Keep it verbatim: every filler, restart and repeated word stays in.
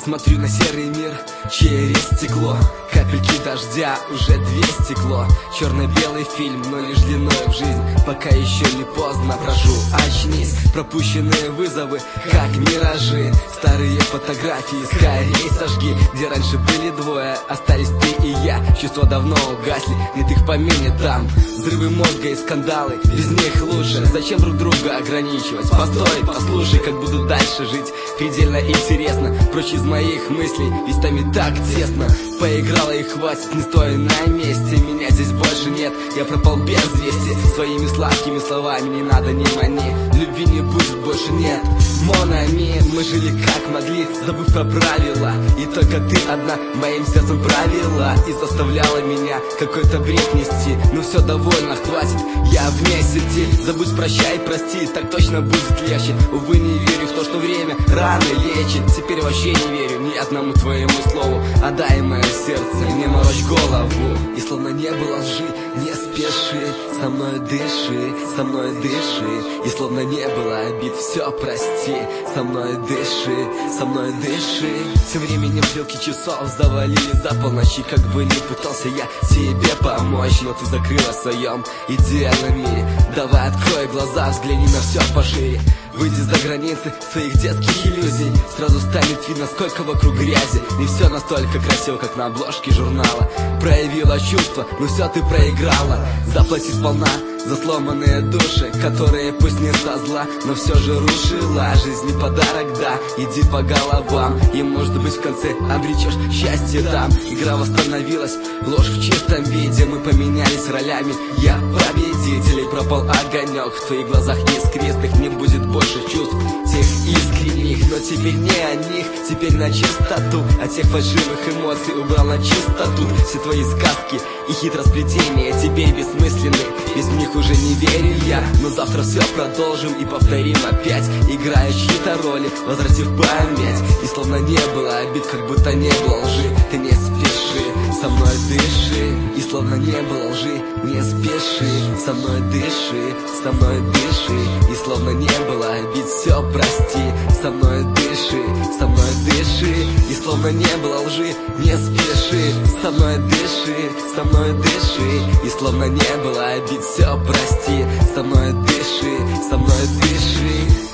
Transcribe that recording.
Смотрю на серый мир через стекло. Капельки дождя, уже две стекло. Черно-белый фильм, но лишь длиною в жизнь. Пока еще не поздно, прошу, очнись. Пропущенные вызовы, как миражи. Старые фотографии скорее сожги. Где раньше были двое, остались ты и я. Чувства давно угасли, нет их в помине там. Взрывы мозга и скандалы, без них лучше. Зачем друг друга ограничивать? Постой, послушай, как буду дальше жить. Предельно интересно, прочь из моих мыслей, ведь там и так тесно. Поиграла и хватит, не стоя на месте. Меня здесь больше нет, я пропал без вести. Своими сладкими словами не надо, не мани. Любви не будет, больше нет. Монами, мы жили как могли, забыв про правила. И только ты одна моим сердцем правила. И заставляла меня какой-то бред нести. Ну все, довольно, хватит, я вне сети. Забудь, прощай, прости, так точно будет легче. Увы, не верю в то, что время рано лечит. Теперь вообще не верю ни одному твоему слову. Отдай мое сердце, не морочь голову. И словно не было лжи, не спеши. Со мной дыши, со мной дыши. И словно не было обид, все прости. Со мной дыши, со мной дыши. Тем временем стрелки часов завалили за полночь. И как бы не пытался я тебе помочь, но ты закрыла в своем идеальном мире. Давай открой глаза, взгляни на все пошире. Выйди за границы своих детских иллюзий. Сразу станет видно, сколько вокруг грязи. Не все настолько красиво, как на обложке журнала. Проявила чувства, но все ты проиграла. Заплати сполна за сломанные души, которые пусть не со зла, но все же рушила. Жизнь не подарок, да, иди по головам. И может быть в конце обречешь счастье там. Игра восстановилась, ложь в чистом виде. Мы поменялись ролями, я победитель. И пропал огонек в твоих глазах искристых. Не будет больше чувств тех искренних, но теперь не о них, теперь на чистоту. От всех фальшивых эмоций убрал на чистоту. Все твои сказки и хитросплетения теперь бессмысленны. Без них уже не верю я, но завтра все продолжим и повторим опять, играя чьи-то роли, возвратив память. И словно не было обид, как будто не было лжи. Ты не спеши, со мной дыши. И словно не было лжи, не спеши. Со мной дыши, со мной дыши. И словно не было обид, все прости. Со мной дыши, со мной дыши. И словно не было лжи, не спеши. Со мной дыши, со мной дыши. И словно не было обид, все прости. Со мной дыши, со мной дыши.